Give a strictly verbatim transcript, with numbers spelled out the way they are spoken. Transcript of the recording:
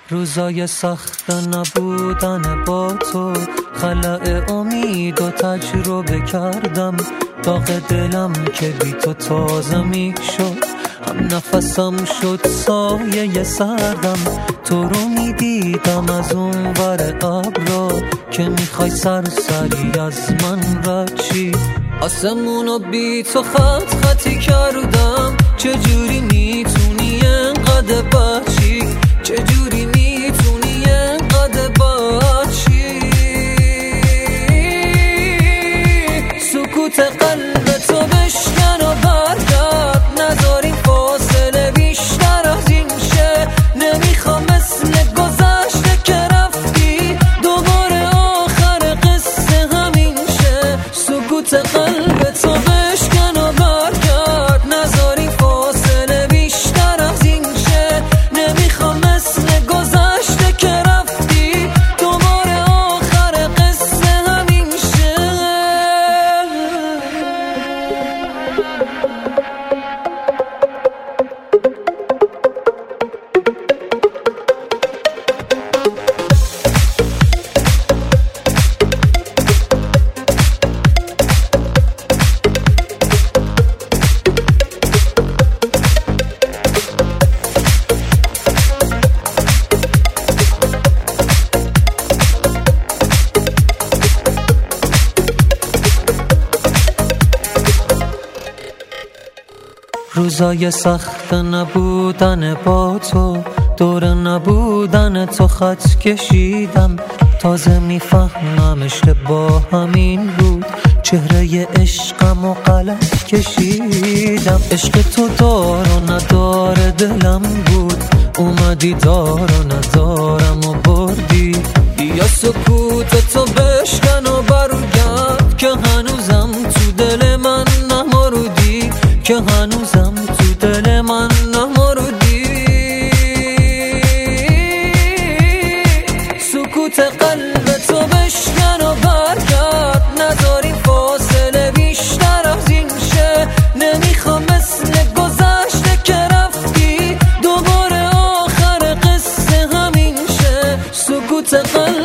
روزای سخت نبودن با تو، خلأ امید و تجربه کردم. داغ دلم که بی تو تازه می شد، هم نفسم شد سایه سردم. تو رو می دیدم از اون ور ابرا، که میخوای سرسری از من رد چی. آسمونو بی تو خط خطی کردم. چجوری میتونی انقدر بچی؟ چجوری میتونی انقدر بچی؟ سکوت قلب تو بشکن و برگرد، نذاری فاصله بیشتر از این شه. نمیخوام مثل گذشته که رفتی دوباره آخر قصه همین شه. سکوت قلب تو بشکن و برگرد، نذاری فاصله بیشتر از این شه. نمیخوام مثل گذشته که رفتی دوباره آخر قصه همین شه. روزای سخت نبودن با تو، دور نبودن تو خط کشیدم. تازه میفهمم اشتباه همین بود، چهره عشقم و غلط کشیدم. عشق تو دار و ندار دلم بود، اومدی دار و ندارم و بردی. یا سکوت تو بشکن و برگرد، که هنوزم تو دل من نمردی، که هنوزم تو دل من نمردی. سکوت قلب تو بشکن و برگرد، نذاری فاصله بیشتر از این شه. نمیخوام مثل گذشته که رفتی دوباره آخر قصه همین شه. سکوت قلب